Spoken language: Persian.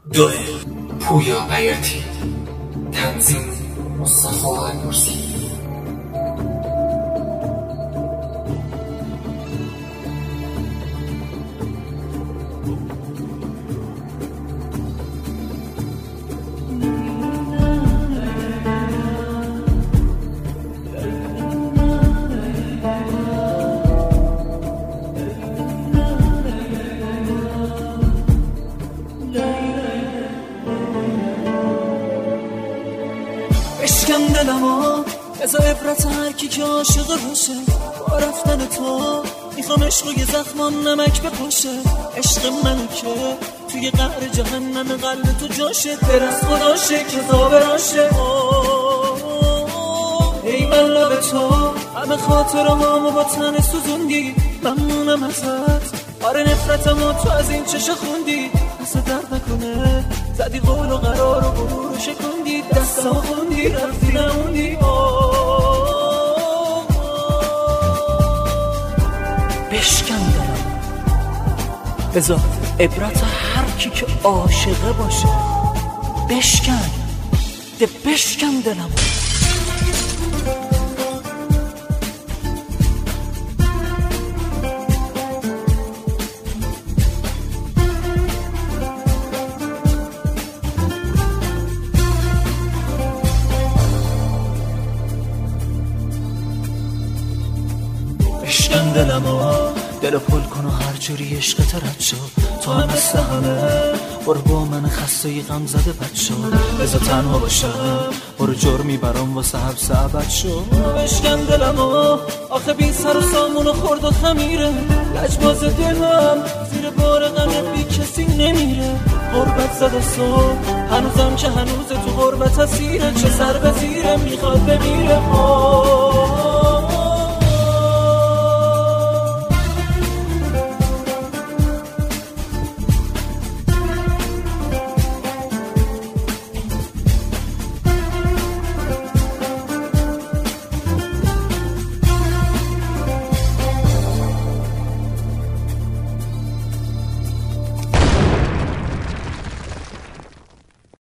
دوه پویا بیاتی تنظیم مصطفی المرسی. بشکن دلمو بذار عبرت هر کی که عاشق باشه. با رفتن تو میخوام عشق و یه زخمام نمک بپاشه. عشق من که توی قعر جهنم قلب تو جاشه. درست خداشه که زابراشه. ای من لب تو همه خاطرامو با تن سوزوندی. ممنونم ازت آره نفرتمو تو از این چشه خوندی. دست درد نکنه زدی قول و قرار و غرور و شکندی. دستمو خوندی رفتی نموندی. بشکن دلم بذار عبرت هر کی که عاشقه باشه. بشکن بشکن دلم. بشکن دلمو دل پل کن و هر جوری عشقت رد شد. تو هم مثل همه برو با من خسته ی غم زده بد شد. بذار تنها باشم برو جرمی برام واسه حبس ابد شد. بشکن دلمو آخه بی سر و سامون و خورد و خمیره. لجباز دلم زیر بار غم بی کسی نمیره. غربت زده صبح هنوزم که هنوز تو غربت اسیره. چه سر به زیره میخواد بمیره.